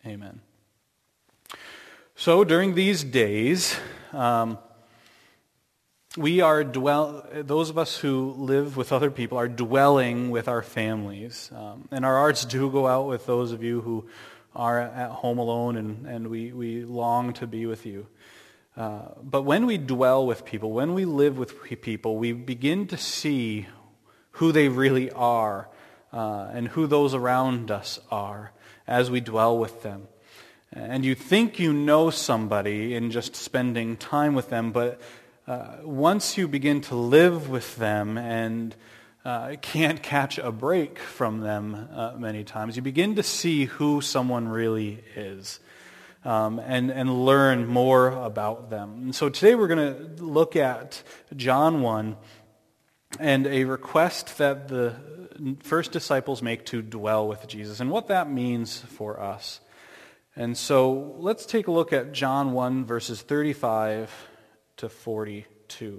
Amen. So during these days, those of us who live with other people are dwelling with our families. And our hearts do go out with those of you who are at home alone, and we long to be with you. But when we dwell with people, when we live with people, we begin to see who they really are and who those around us are as we dwell with them. And you think you know somebody in just spending time with them, but once you begin to live with them and can't catch a break from them many times, you begin to see who someone really is and learn more about them. And so today we're going to look at John 1 and a request that the first disciples make to dwell with Jesus and what that means for us. And so let's take a look at John 1, verses 35 to 42.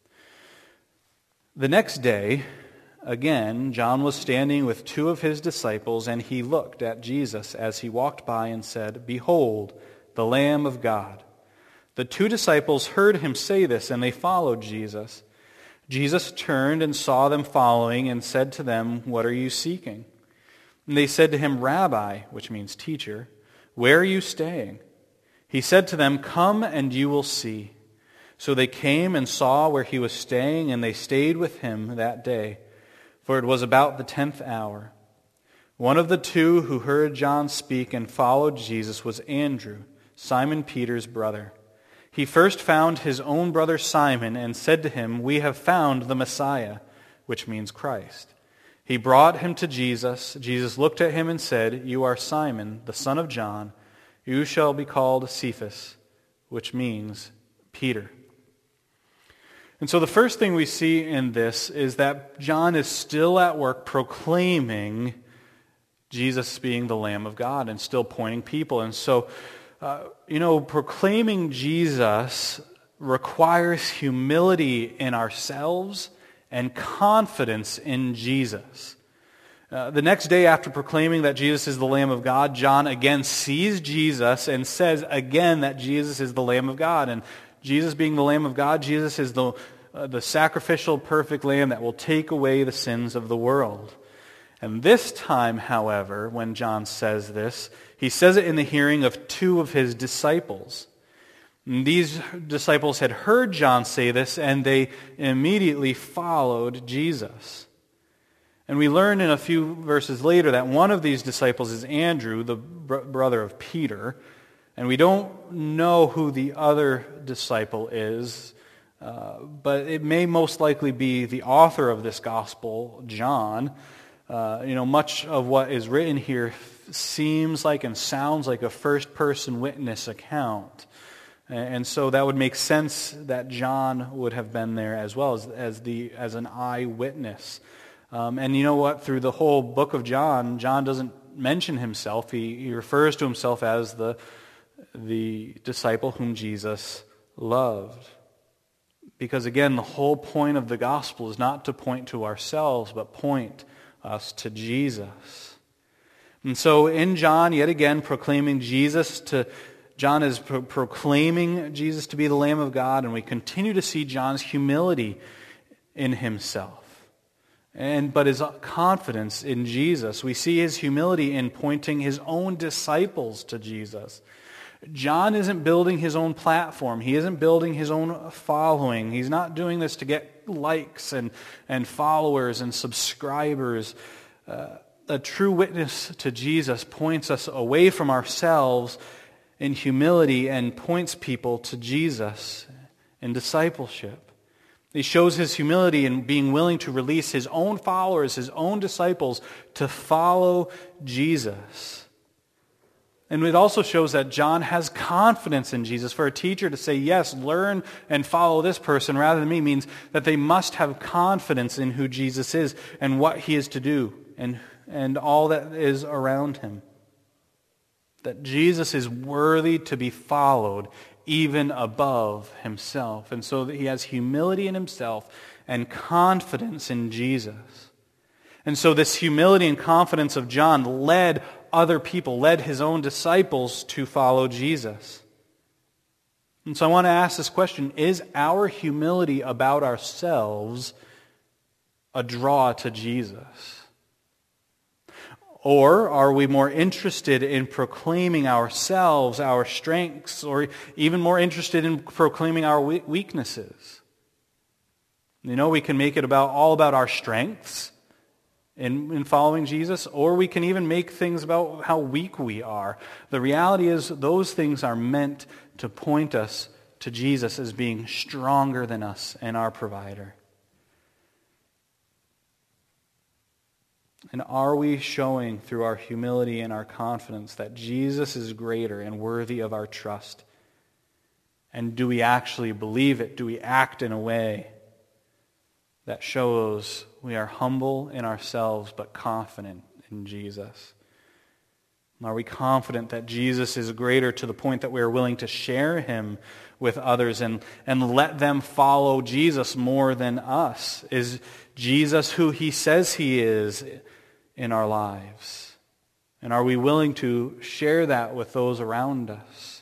The next day, again, John was standing with two of his disciples, and he looked at Jesus as he walked by and said, "Behold, the Lamb of God." The two disciples heard him say this, and they followed Jesus. Jesus turned and saw them following and said to them, "What are you seeking?" And they said to him, "Rabbi," which means teacher, "where are you staying?" He said to them, "Come and you will see." So they came and saw where he was staying, and they stayed with him that day, for it was about the 10th hour. One of the two who heard John speak and followed Jesus was Andrew, Simon Peter's brother. He first found his own brother Simon and said to him, "We have found the Messiah," which means Christ. He brought him to Jesus. Jesus looked at him and said, "You are Simon, the son of John. You shall be called Cephas," which means Peter. And so the first thing we see in this is that John is still at work proclaiming Jesus being the Lamb of God and still pointing people. And so, proclaiming Jesus requires humility in ourselves and confidence in Jesus. The next day after proclaiming that Jesus is the Lamb of God, John again sees Jesus and says again that Jesus is the Lamb of God. And Jesus being the Lamb of God, Jesus is the sacrificial perfect Lamb that will take away the sins of the world. And this time, however, when John says this, he says it in the hearing of two of his disciples. And these disciples had heard John say this, and they immediately followed Jesus. And we learn in a few verses later that one of these disciples is Andrew, the brother of Peter. And we don't know who the other disciple is, but it may most likely be the author of this gospel, John. Much of what is written here seems like and sounds like a first-person witness account. And so that would make sense that John would have been there as well as an eyewitness. And you know what? Through the whole book of John, John doesn't mention himself. He refers to himself as the disciple whom Jesus loved. Because again, the whole point of the gospel is not to point to ourselves, but point us to Jesus. And so in John, yet again, John is proclaiming Jesus to be the Lamb of God, and we continue to see John's humility in himself. But his confidence in Jesus. We see his humility in pointing his own disciples to Jesus. John isn't building his own platform. He isn't building his own following. He's not doing this to get likes and followers and subscribers. A true witness to Jesus points us away from ourselves in humility and points people to Jesus in discipleship. He shows his humility in being willing to release his own followers, his own disciples, to follow Jesus. And it also shows that John has confidence in Jesus. For a teacher to say, yes, learn and follow this person rather than me, means that they must have confidence in who Jesus is and what he is to do and all that is around him. That Jesus is worthy to be followed even above himself. And so that he has humility in himself and confidence in Jesus. And so this humility and confidence of John led other people, led his own disciples to follow Jesus. And so I want to ask this question: is our humility about ourselves a draw to Jesus? Or are we more interested in proclaiming ourselves, our strengths, or even more interested in proclaiming our weaknesses? We can make it all about our strengths in following Jesus, or we can even make things about how weak we are. The reality is those things are meant to point us to Jesus as being stronger than us and our provider. And are we showing through our humility and our confidence that Jesus is greater and worthy of our trust? And do we actually believe it? Do we act in a way that shows we are humble in ourselves but confident in Jesus? Are we confident that Jesus is greater to the point that we are willing to share him with others and let them follow Jesus more than us? Is Jesus who he says he is in our lives? And are we willing to share that with those around us?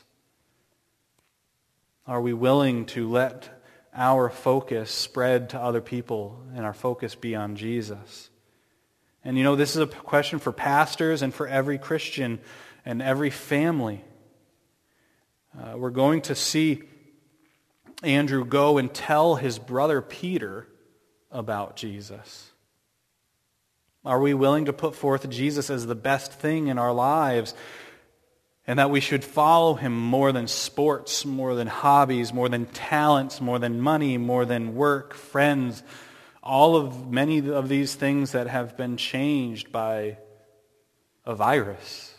Are we willing to let our focus spread to other people and our focus be on Jesus? And this is a question for pastors and for every Christian and every family. We're going to see Andrew go and tell his brother Peter about Jesus. Are we willing to put forth Jesus as the best thing in our lives, and that we should follow him more than sports, more than hobbies, more than talents, more than money, more than work, friends, many of these things that have been changed by a virus?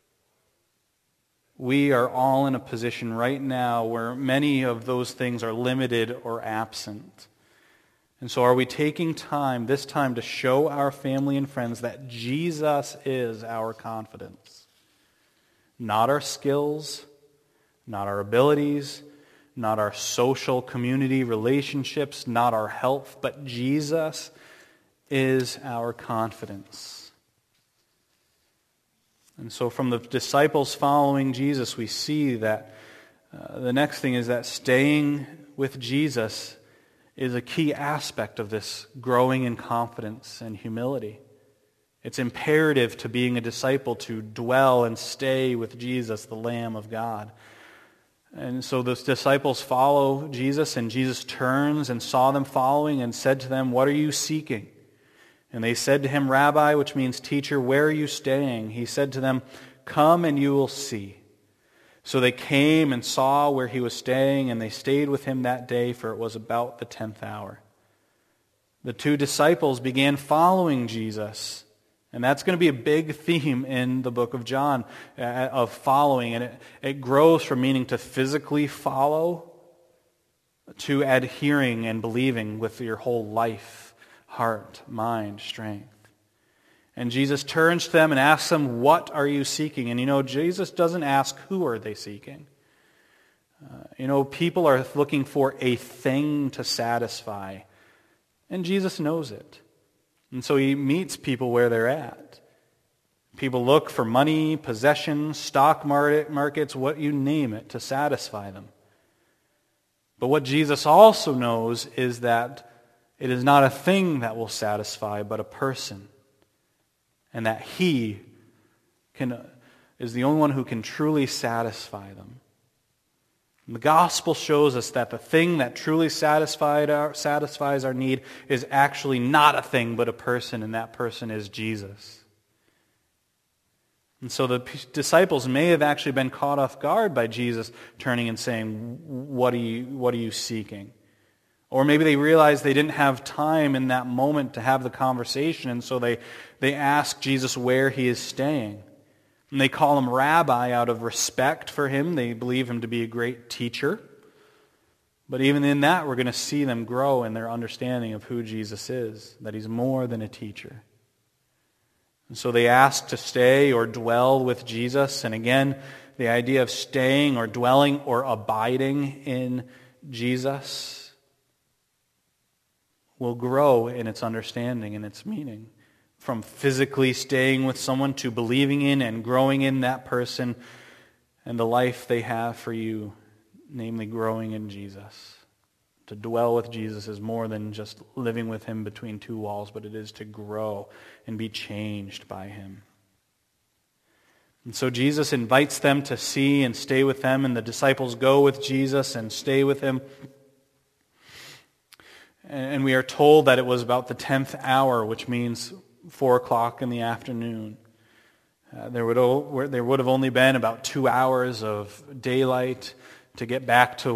We are all in a position right now where many of those things are limited or absent. And so are we taking this time to show our family and friends that Jesus is our confidence? Not our skills, not our abilities, not our social community relationships, not our health, but Jesus is our confidence. And so from the disciples following Jesus, we see that the next thing is that staying with Jesus is a key aspect of this growing in confidence and humility. It's imperative to being a disciple to dwell and stay with Jesus, the Lamb of God. And so those disciples follow Jesus, and Jesus turns and saw them following and said to them, "What are you seeking?" And they said to him, "Rabbi," which means teacher, "where are you staying?" He said to them, "Come and you will see." So they came and saw where he was staying, and they stayed with him that day, for it was about the 10th hour. The two disciples began following Jesus. And that's going to be a big theme in the book of John, of following. And it grows from meaning to physically follow to adhering and believing with your whole life, heart, mind, strength. And Jesus turns to them and asks them, "What are you seeking?" And Jesus doesn't ask who are they seeking. People are looking for a thing to satisfy. And Jesus knows it. And so he meets people where they're at. People look for money, possessions, stock markets, what you name it, to satisfy them. But what Jesus also knows is that it is not a thing that will satisfy, but a person. And that he is the only one who can truly satisfy them. And the gospel shows us that the thing that truly satisfies our need is actually not a thing, but a person, and that person is Jesus. And so the disciples may have actually been caught off guard by Jesus turning and saying, what are you seeking? Or maybe they realized they didn't have time in that moment to have the conversation, and so they ask Jesus where he is staying. And they call him Rabbi out of respect for him. They believe him to be a great teacher. But even in that, we're going to see them grow in their understanding of who Jesus is, that he's more than a teacher. And so they ask to stay or dwell with Jesus. And again, the idea of staying or dwelling or abiding in Jesus will grow in its understanding and its meaning. from physically staying with someone to believing in and growing in that person and the life they have for you, namely growing in Jesus. To dwell with Jesus is more than just living with him between two walls, but it is to grow and be changed by him. And so Jesus invites them to see and stay with them, and the disciples go with Jesus and stay with him. And we are told that it was about the 10th hour, which means 4 o'clock in the afternoon. There would have only been about 2 hours of daylight to get back to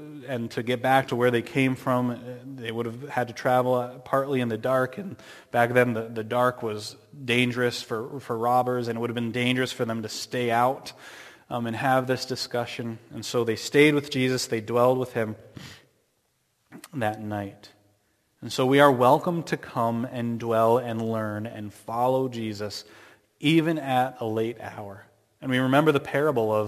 where they came from. They would have had to travel partly in the dark, and back then the dark was dangerous for robbers, and it would have been dangerous for them to stay out and have this discussion. And so they stayed with Jesus, they dwelled with him that night. And so we are welcome to come and dwell and learn and follow Jesus even at a late hour. And we remember the parable of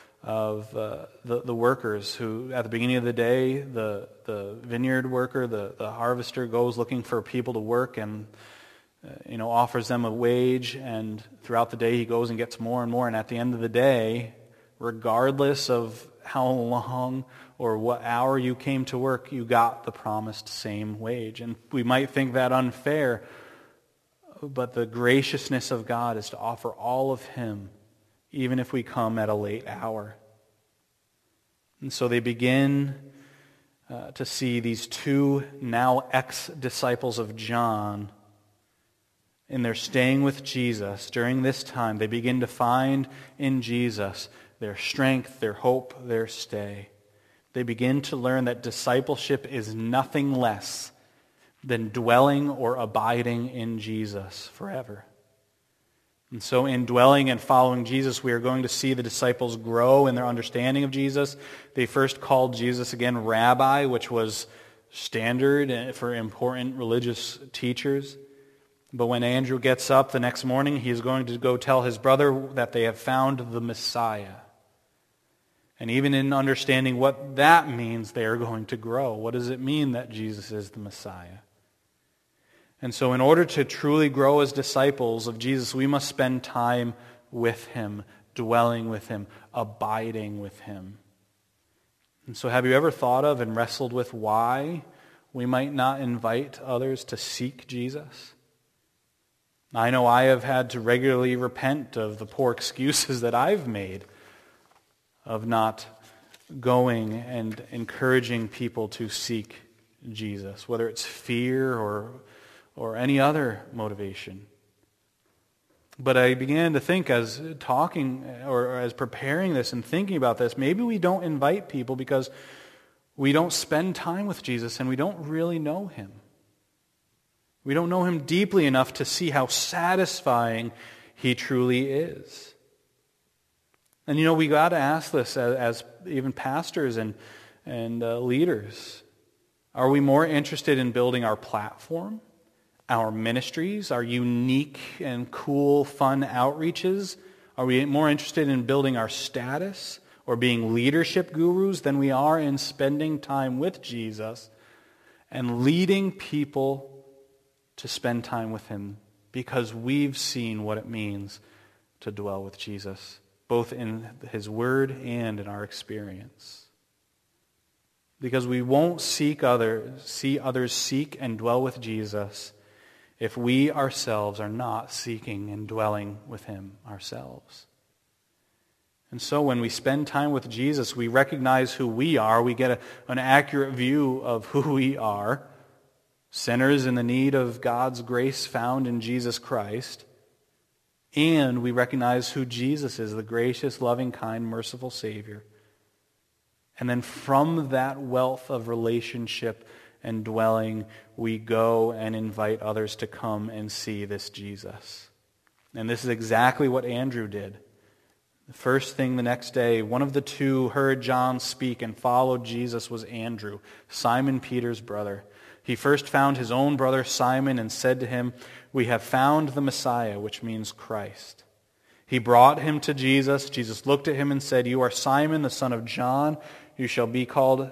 the workers who, at the beginning of the day, the vineyard worker, the harvester, goes looking for people to work and offers them a wage, and throughout the day he goes and gets more and more, and at the end of the day, regardless of how long or what hour you came to work, you got the promised same wage. And we might think that unfair, but the graciousness of God is to offer all of him, even if we come at a late hour. And so they begin to see these two now ex-disciples of John, in their staying with Jesus during this time. They begin to find in Jesus their strength, their hope, their stay. They begin to learn that discipleship is nothing less than dwelling or abiding in Jesus forever. And so in dwelling and following Jesus, we are going to see the disciples grow in their understanding of Jesus. They first called Jesus again Rabbi, which was standard for important religious teachers. But when Andrew gets up the next morning, he is going to go tell his brother that they have found the Messiah. And even in understanding what that means, they are going to grow. What does it mean that Jesus is the Messiah? And so in order to truly grow as disciples of Jesus, we must spend time with him, dwelling with him, abiding with him. And so have you ever thought of and wrestled with why we might not invite others to seek Jesus? I know I have had to regularly repent of the poor excuses that I've made of not going and encouraging people to seek Jesus, whether it's fear or any other motivation. But I began to think as talking or as preparing this and thinking about this, maybe we don't invite people because we don't spend time with Jesus and we don't really know him. We don't know him deeply enough to see how satisfying he truly is. And we got to ask this as even pastors and leaders. Are we more interested in building our platform, our ministries, our unique and cool, fun outreaches? Are we more interested in building our status or being leadership gurus than we are in spending time with Jesus and leading people to spend time with him because we've seen what it means to dwell with Jesus, both in his word and in our experience? Because we won't see others seek and dwell with Jesus if we ourselves are not seeking and dwelling with him ourselves. And so when we spend time with Jesus, we recognize who we are. We get an accurate view of who we are, sinners in the need of God's grace found in Jesus Christ. And we recognize who Jesus is, the gracious, loving, kind, merciful Savior. And then from that wealth of relationship and dwelling, we go and invite others to come and see this Jesus. And this is exactly what Andrew did. The first thing the next day, one of the two heard John speak and followed Jesus was Andrew, Simon Peter's brother. He first found his own brother Simon and said to him, "We have found the Messiah," which means Christ. He brought him to Jesus. Jesus looked at him and said, "You are Simon, the son of John. You shall be called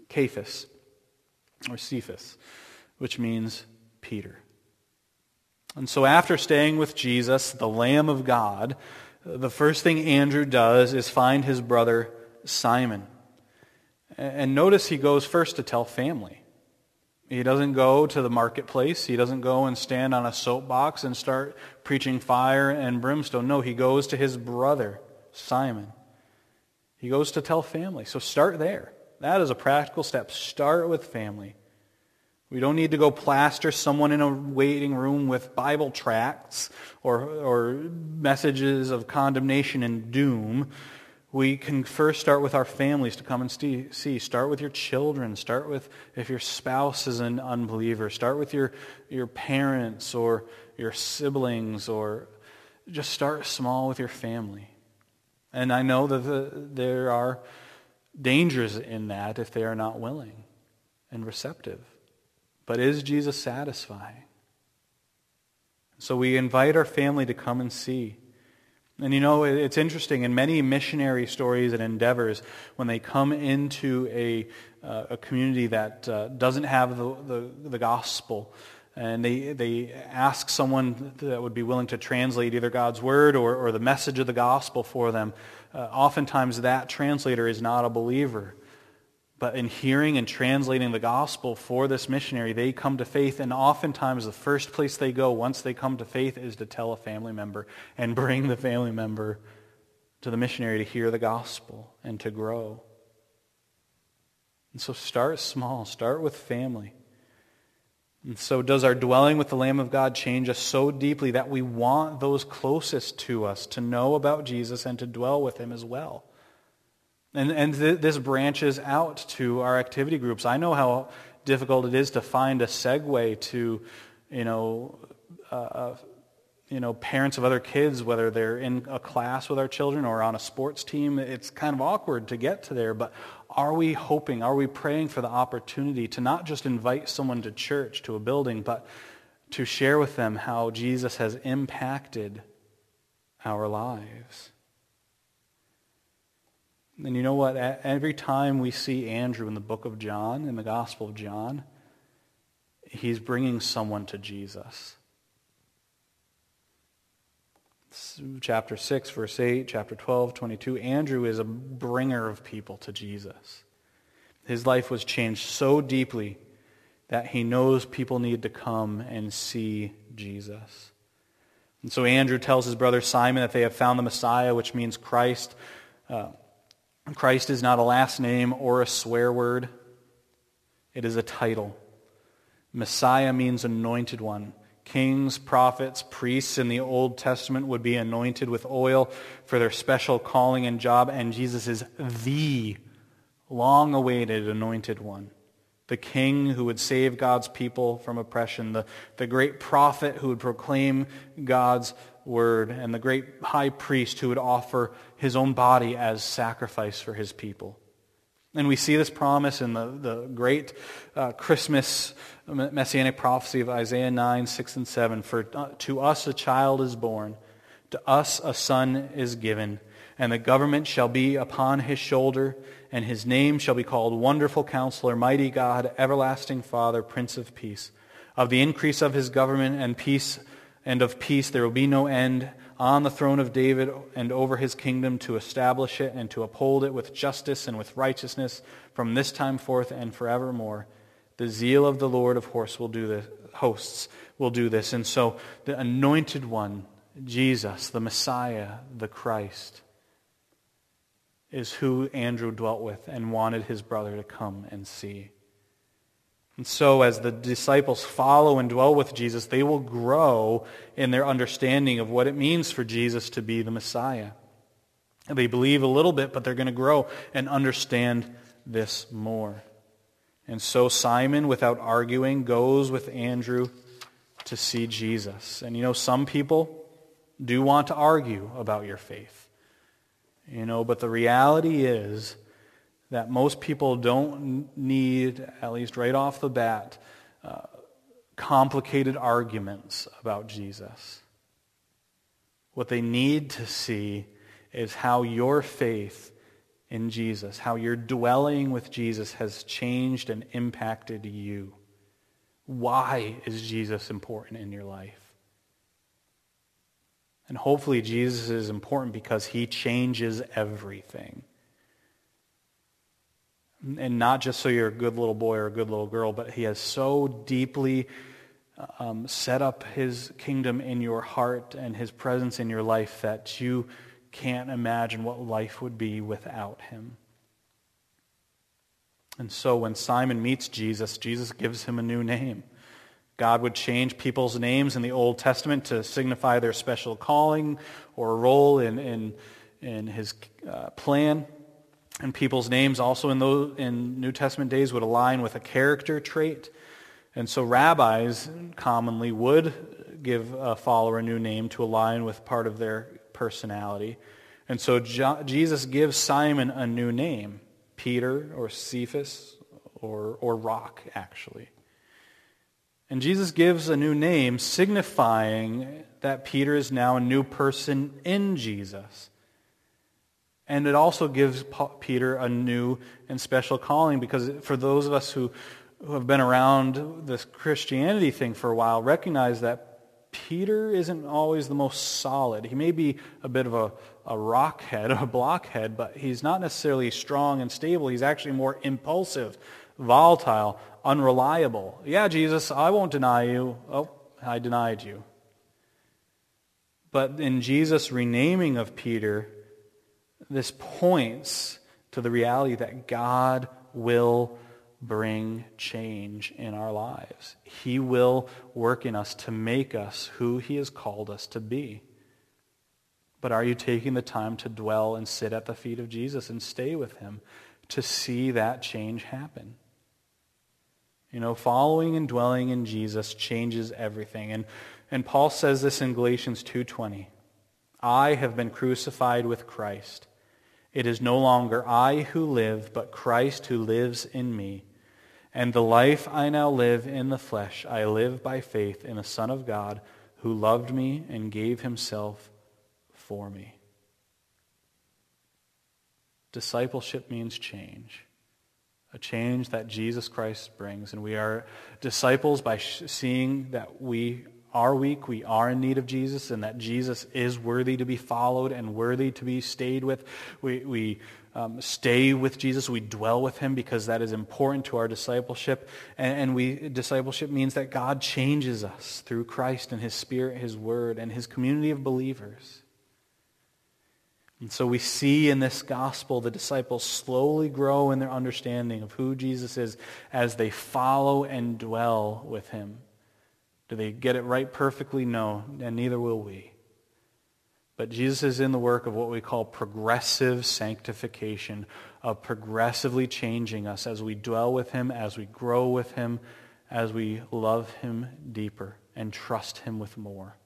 Cephas," which means Peter. And so after staying with Jesus, the Lamb of God, the first thing Andrew does is find his brother Simon. And notice he goes first to tell family. He doesn't go to the marketplace. He doesn't go and stand on a soapbox and start preaching fire and brimstone. No, he goes to his brother, Simon. He goes to tell family. So start there. That is a practical step. Start with family. We don't need to go plaster someone in a waiting room with Bible tracts or messages of condemnation and doom. We can first start with our families to come and see. Start with your children. Start with, if your spouse is an unbeliever, start with your parents or your siblings, or just start small with your family. And I know that there are dangers in that if they are not willing and receptive. But is Jesus satisfying? So we invite our family to come and see. And you know, it's interesting, in many missionary stories and endeavors, when they come into a community that doesn't have the gospel, and they ask someone that would be willing to translate either God's word or the message of the gospel for them, oftentimes that translator is not a believer. But in hearing and translating the gospel for this missionary, they come to faith, and oftentimes the first place they go once they come to faith is to tell a family member and bring the family member to the missionary to hear the gospel and to grow. And so start small, start with family. And so does our dwelling with the Lamb of God change us so deeply that we want those closest to us to know about Jesus and to dwell with him as well? And this branches out to our activity groups. I know how difficult it is to find a segue to, parents of other kids, whether they're in a class with our children or on a sports team. It's kind of awkward to get to there. But are we praying for the opportunity to not just invite someone to church, to a building, but to share with them how Jesus has impacted our lives? And you know what? Every time we see Andrew in the book of John, in the Gospel of John, he's bringing someone to Jesus. Chapter 6, verse 8, chapter 12, 22, Andrew is a bringer of people to Jesus. His life was changed so deeply that he knows people need to come and see Jesus. And so Andrew tells his brother Simon that they have found the Messiah, which means Christ. Christ is not a last name or a swear word. It is a title. Messiah means anointed one. Kings, prophets, priests in the Old Testament would be anointed with oil for their special calling and job, and Jesus is the long-awaited anointed one. The king who would save God's people from oppression, the great prophet who would proclaim God's word, and the great high priest who would offer his own body as sacrifice for his people. And we see this promise in the great Christmas messianic prophecy of Isaiah 9, 6, and 7. For to us a child is born, to us a son is given, and the government shall be upon his shoulder, and his name shall be called Wonderful Counselor, Mighty God, Everlasting Father, Prince of Peace. Of the increase of his government and of peace there will be no end, on the throne of David and over his kingdom, to establish it and to uphold it with justice and with righteousness from this time forth and forevermore. The zeal of the Lord of hosts will do this. And so the anointed one, Jesus, the Messiah, the Christ, is who Andrew dwelt with and wanted his brother to come and see. And so as the disciples follow and dwell with Jesus, they will grow in their understanding of what it means for Jesus to be the Messiah. And they believe a little bit, but they're going to grow and understand this more. And so Simon, without arguing, goes with Andrew to see Jesus. And some people do want to argue about your faith. But the reality is that most people don't need, at least right off the bat, complicated arguments about Jesus. What they need to see is how your faith in Jesus, how your dwelling with Jesus has changed and impacted you. Why is Jesus important in your life? And hopefully Jesus is important because he changes everything. And not just so you're a good little boy or a good little girl, but he has so deeply set up his kingdom in your heart and his presence in your life that you can't imagine what life would be without him. And so when Simon meets Jesus, Jesus gives him a new name. God would change people's names in the Old Testament to signify their special calling or role in his plan. And people's names also in New Testament days would align with a character trait. And so rabbis commonly would give a follower a new name to align with part of their personality. And so Jesus gives Simon a new name, Peter or Cephas or Rock, actually. And Jesus gives a new name signifying that Peter is now a new person in Jesus. And it also gives Peter a new and special calling, because for those of us who have been around this Christianity thing for a while recognize that Peter isn't always the most solid. He may be a bit of a rockhead, a blockhead, but he's not necessarily strong and stable. He's actually more impulsive, volatile, unreliable. Yeah, Jesus, I won't deny you. Oh, I denied you. But in Jesus' renaming of Peter, this points to the reality that God will bring change in our lives. He will work in us to make us who he has called us to be. But are you taking the time to dwell and sit at the feet of Jesus and stay with him to see that change happen? You know, following and dwelling in Jesus changes everything. And Paul says this in Galatians 2:20. I have been crucified with Christ. It is no longer I who live, but Christ who lives in me. And the life I now live in the flesh, I live by faith in the Son of God, who loved me and gave himself for me. Discipleship means change. A change that Jesus Christ brings. And we are disciples by seeing that we are weak, we are in need of Jesus, and that Jesus is worthy to be followed and worthy to be stayed with. We stay with Jesus, we dwell with him because that is important to our discipleship. And discipleship means that God changes us through Christ and his Spirit, his Word, and his community of believers. And so we see in this gospel the disciples slowly grow in their understanding of who Jesus is as they follow and dwell with him. Do they get it right perfectly? No, and neither will we. But Jesus is in the work of what we call progressive sanctification, of progressively changing us as we dwell with him, as we grow with him, as we love him deeper and trust him with more.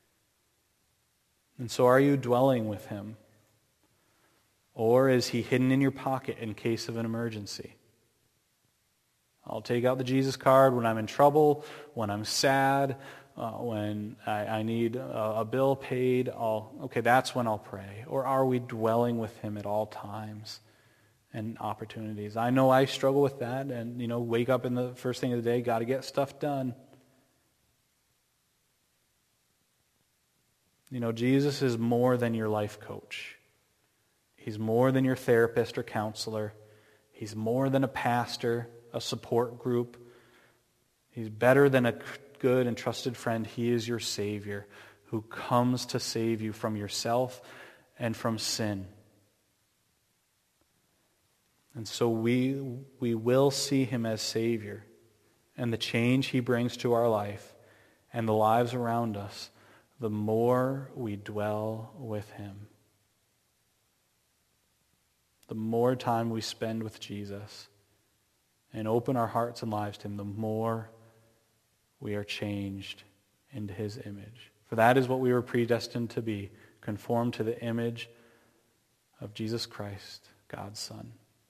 And so are you dwelling with him? Or is he hidden in your pocket in case of an emergency? I'll take out the Jesus card when I'm in trouble, when I'm sad, when I need a bill paid. That's when I'll pray. Or are we dwelling with him at all times and opportunities? I know I struggle with that, and wake up in the first thing of the day, got to get stuff done. Jesus is more than your life coach. He's more than your therapist or counselor. He's more than a pastor, a support group. He's better than a good and trusted friend. He is your Savior who comes to save you from yourself and from sin. And so we will see him as Savior, and the change he brings to our life and the lives around us, the more we dwell with him. The more time we spend with Jesus and open our hearts and lives to him, the more we are changed into his image. For that is what we were predestined to be, conformed to the image of Jesus Christ, God's Son.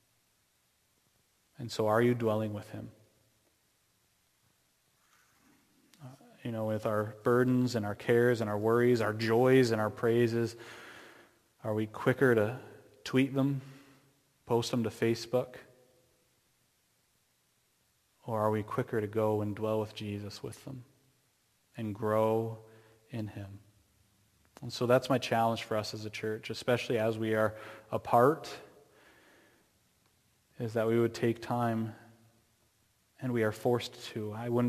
And so are you dwelling with him? With our burdens and our cares and our worries, our joys and our praises, are we quicker to tweet them, post them to Facebook? Or are we quicker to go and dwell with Jesus with them and grow in him? And so that's my challenge for us as a church, especially as we are apart, is that we would take time, and we are forced to. I'm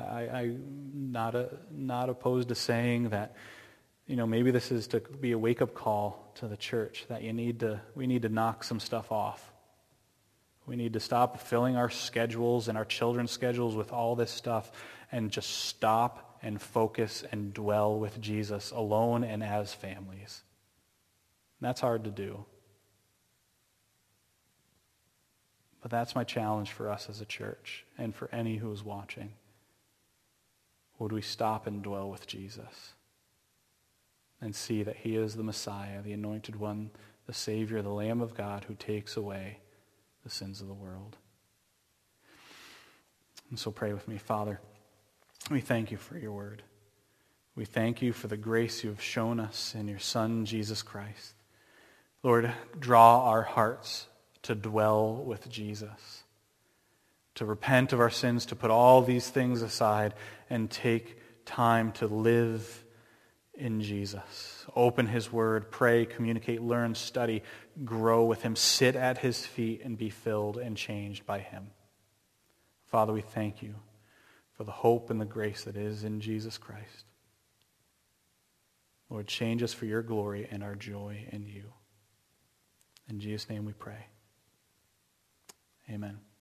not opposed to saying that, maybe this is to be a wake-up call to the church, that we need to knock some stuff off. We need to stop filling our schedules and our children's schedules with all this stuff and just stop and focus and dwell with Jesus alone and as families. That's hard to do. But that's my challenge for us as a church and for any who is watching. Would we stop and dwell with Jesus and see that he is the Messiah, the Anointed One, the Savior, the Lamb of God who takes away the sins of the world? And so pray with me. Father, we thank you for your word. We thank you for the grace you have shown us in your Son, Jesus Christ. Lord, draw our hearts to dwell with Jesus, to repent of our sins, to put all these things aside and take time to live in Jesus. Open his word, pray, communicate, learn, study, grow with him, sit at his feet and be filled and changed by him. Father, we thank you for the hope and the grace that is in Jesus Christ. Lord, change us for your glory and our joy in you. In Jesus' name we pray. Amen.